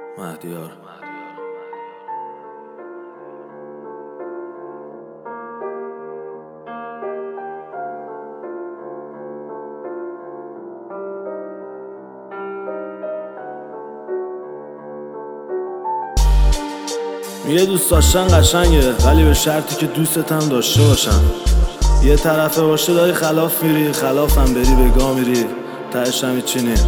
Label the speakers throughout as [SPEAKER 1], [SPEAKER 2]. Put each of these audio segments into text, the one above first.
[SPEAKER 1] مهدیار. یه دوست داشتن قشنگه، ولی به شرطی که دوستت هم داشته باشن. یه طرفه باشه داری خلاف میری، خلافم بری به گا میری، تهش هم هیچی نی.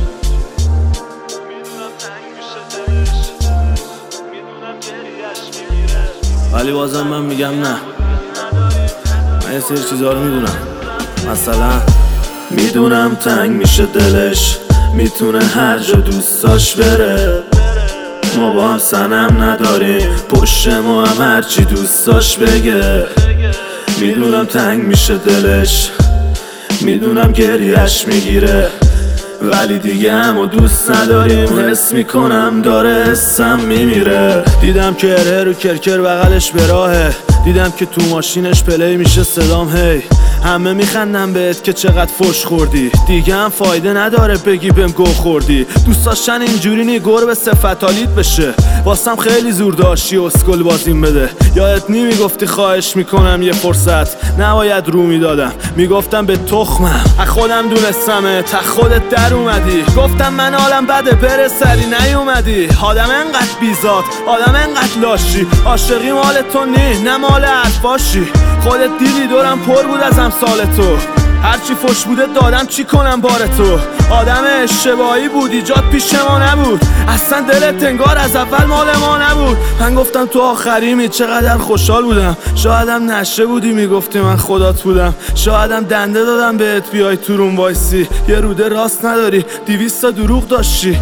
[SPEAKER 1] ولی بازم من میگم نه، من یه سری چیزا رو میدونم. مثلا میدونم تنگ میشه دلش، میتونه هر جا دوست داشت بره. ما با هم صنم نداریم، پشت ما هم هرچی دوست داشت بگه. میدونم تنگ میشه دلش، میدونم گریهش میگیره، ولی دیگه همو دوست نداریم. حس میکنم داره حسم میمیره. دیدم که هره رو کرکر بغلش به راهه، دیدم که تو ماشینش پلی میشه صدام هی. همه میخندن بهت که چقدر فش خوردی، دیگه هم فایده نداره بگی بهم گو خوردی. دوست داشتن اینجوری نی گربه صفتالیت بشه، واسم خیلی زور داشتی اسکل بازیم بده. یادت نی میگفتی خواهش میکنم یه فرصت، نباید رو میدادم میگفتم به تخمم. از خودم دونستمه تا خودت در اومدی، گفتم من حالم بده بره سری نیومدی. آدم انقدر بیزاد، آدم انقدر لاشی، عاشقی مال تو نی نه مال حرفاشی. خودت دیدی دورم پر بود از امثال تو، هرچی فش بوده دادم چی کنم بار تو. آدم اشتباهی بود، ایجاد پیش ما نبود، اصلا دلت انگار از اول مال ما نبود. من گفتم تو آخریمی، چقدر خوشحال بودم. شایدم نشه بودی میگفتی من خدات بودم، شایدم دنده دادم بهت بیای تو روم وایسی. یه روده راست نداری، 200 تا دروغ داشتی.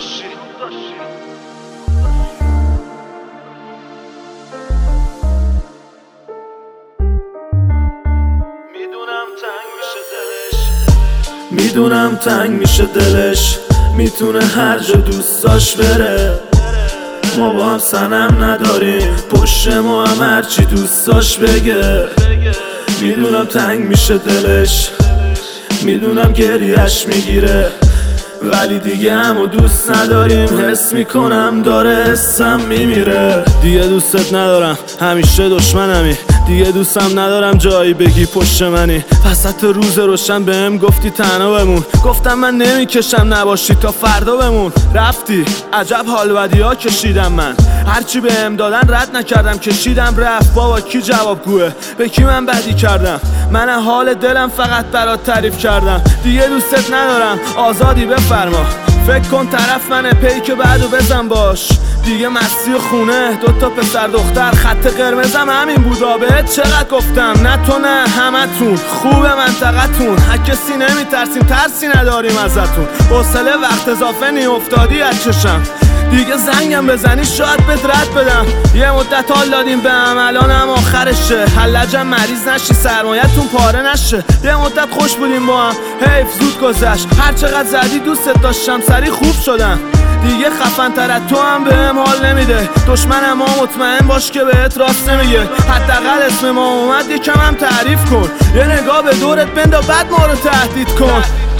[SPEAKER 1] میدونم تنگ میشه دلش، میتونه هر جا دوست داشت بره. ما با هم صنم نداریم، پشت ما هم هرچی دوست داشت بگه. میدونم تنگ میشه دلش، میدونم گریهش میگیره، ولی دیگه همو دوست نداریم. حس میکنم داره حسم میمیره. دیگه دوستت ندارم، همیشه دشمنمی، دیگه دوستم ندارم جایی بگی پشت منی. وسط روز روشن بهم گفتی تنها بمون، گفتم من نمیکشم نباشی تا فردا بمون. رفتی عجب حال بدی ها کشیدم من، هرچی بهم دادن رد نکردم کشیدم رفت. بابا کی جوابگوه، به کی من بدی کردم؟ من حال دلم فقط برات تعریف کردم. دیگه دوستت ندارم، آزادی بفرما. فکر کن طرف منه، پیک بعدو بزن باش. دیگه مستی و خونه، 2 تا پسر دختر، خط قرمزم همین بودا. بهت چقدر گفتم نه تو نه همتون خوبه منطقتون، هر کسی نمیترسیم ترسی نداریم ازتون. حوصله وقت اضافه نی افتادی از چشم، دیگه زنگم بزنی شاید بهت رد بدم. یه مدت حال دادیم به هم، الانم آخرشه. حلجم مریض نشی سرمایتون پاره نشه. یه مدت خوش بودیم با هم، حیف زود گذشت. هر چقدر زدی دوستت داشتم سری خوب شدم. دیگه خفن تر از تو هم بهم حال نمیده. دشمنم ها مطمئن باش که بهت راست نمیگه. حداقل اسم ما اومد یکم هم تعریف کن، یه نگاه به دورت بندا بعد ما رو تهدید کن.